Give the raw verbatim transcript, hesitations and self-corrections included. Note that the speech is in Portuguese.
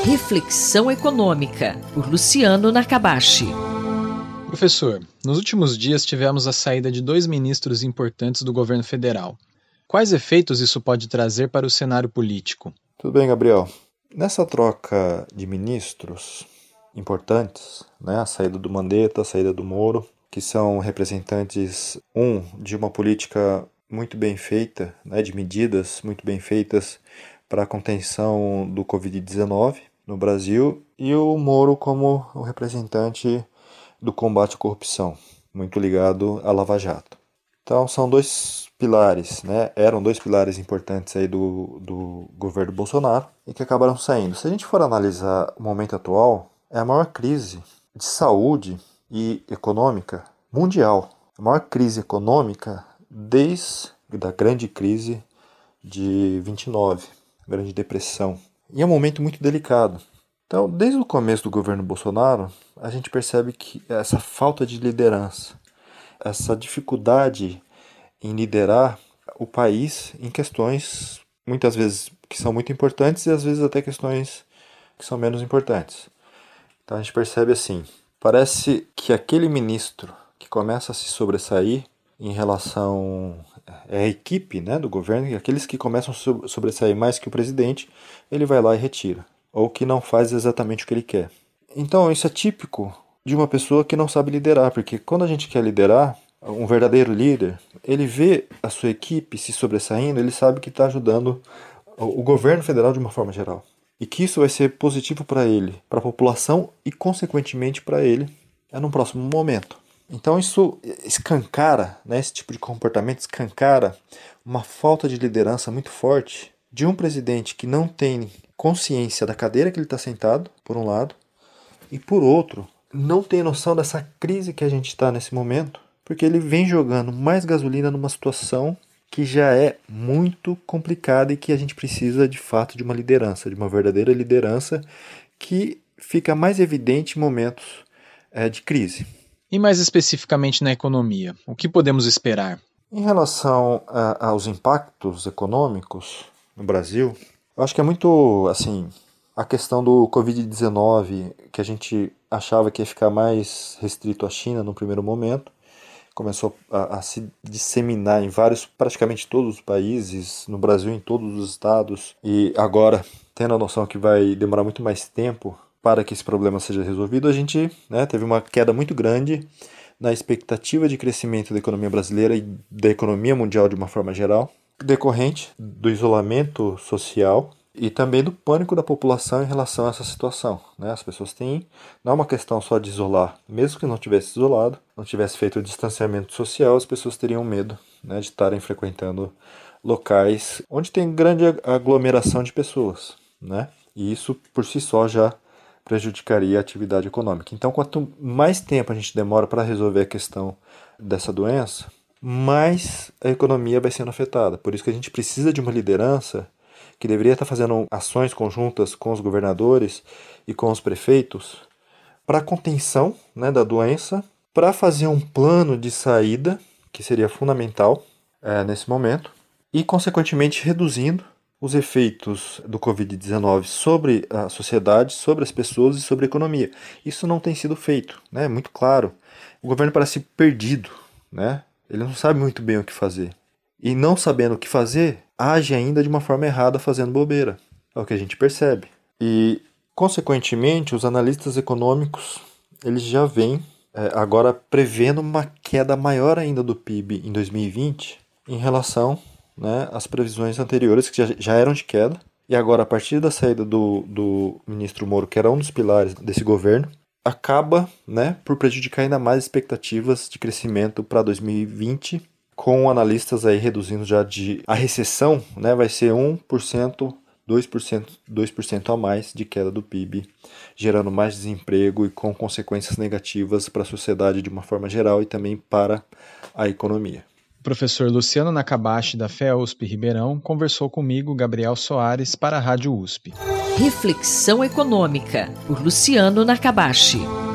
Reflexão Econômica, por Luciano Nakabashi. Professor, nos últimos dias tivemos a saída de dois ministros importantes do governo federal. Quais efeitos isso pode trazer para o cenário político? Tudo bem, Gabriel. Nessa troca de ministros importantes, né, a saída do Mandetta, a saída do Moro, que são representantes, um, de uma política muito bem feita, né, de medidas muito bem feitas para a contenção do covid dezenove no Brasil, e o Moro como o representante do combate à corrupção, muito ligado à Lava Jato. Então são dois pilares, né? Eram dois pilares importantes aí do, do governo Bolsonaro e que acabaram saindo. Se a gente for analisar o momento atual, é a maior crise de saúde e econômica mundial. A maior crise econômica desde a grande crise de vinte e nove, a Grande Depressão. E é um momento muito delicado. Então, desde o começo do governo Bolsonaro, a gente percebe que essa falta de liderança, essa dificuldade em liderar o país em questões, muitas vezes, que são muito importantes e às vezes até questões que são menos importantes. Então, a gente percebe assim, parece que aquele ministro que começa a se sobressair em relação à equipe, né, do governo, e aqueles que começam a sobressair mais que o presidente, ele vai lá e retira, ou que não faz exatamente o que ele quer. Então isso é típico de uma pessoa que não sabe liderar, porque quando a gente quer liderar, um verdadeiro líder, ele vê a sua equipe se sobressaindo, ele sabe que está ajudando o governo federal de uma forma geral. E que isso vai ser positivo para ele, para a população e consequentemente para ele é num próximo momento. Então isso escancara, né, esse tipo de comportamento escancara uma falta de liderança muito forte de um presidente que não tem consciência da cadeira que ele está sentado, por um lado, e por outro, não tem noção dessa crise que a gente está nesse momento, porque ele vem jogando mais gasolina numa situação que já é muito complicada e que a gente precisa de fato de uma liderança, de uma verdadeira liderança que fica mais evidente em momentos é, de crise. E mais especificamente na economia, o que podemos esperar? Em relação a, aos impactos econômicos no Brasil, eu acho que é muito, assim, a questão do covid dezenove, que a gente achava que ia ficar mais restrito à China no primeiro momento, começou a, a se disseminar em vários, praticamente todos os países, no Brasil em todos os estados, e agora, tendo a noção que vai demorar muito mais tempo para que esse problema seja resolvido, a gente, né, teve uma queda muito grande na expectativa de crescimento da economia brasileira e da economia mundial de uma forma geral, decorrente do isolamento social e também do pânico da população em relação a essa situação, né? As pessoas têm, não é uma questão só de isolar, mesmo que não tivesse isolado, não tivesse feito o distanciamento social, as pessoas teriam medo, né, de estarem frequentando locais onde tem grande aglomeração de pessoas, né? E isso por si só já prejudicaria a atividade econômica. Então, quanto mais tempo a gente demora para resolver a questão dessa doença, mais a economia vai sendo afetada. Por isso que a gente precisa de uma liderança que deveria estar fazendo ações conjuntas com os governadores e com os prefeitos para a contenção, né, da doença, para fazer um plano de saída, que seria fundamental é, nesse momento, e, consequentemente, reduzindo os efeitos do covid dezenove sobre a sociedade, sobre as pessoas e sobre a economia. Isso não tem sido feito, né? É muito claro. O governo parece perdido, né? Ele não sabe muito bem o que fazer. E não sabendo o que fazer, age ainda de uma forma errada, fazendo bobeira. É o que a gente percebe. E, consequentemente, os analistas econômicos eles já vêm é, agora prevendo uma queda maior ainda do P I B em dois mil e vinte em relação, né, as previsões anteriores, que já, já eram de queda, e agora, a partir da saída do, do ministro Moro, que era um dos pilares desse governo, acaba, né, por prejudicar ainda mais expectativas de crescimento para dois mil e vinte, com analistas aí reduzindo já de... A recessão, né, vai ser um por cento, dois por cento, dois por cento a mais de queda do P I B, gerando mais desemprego e com consequências negativas para a sociedade de uma forma geral e também para a economia. O professor Luciano Nakabashi, da F E U S P Ribeirão, conversou comigo, Gabriel Soares, para a Rádio U S P. Reflexão Econômica, por Luciano Nakabashi.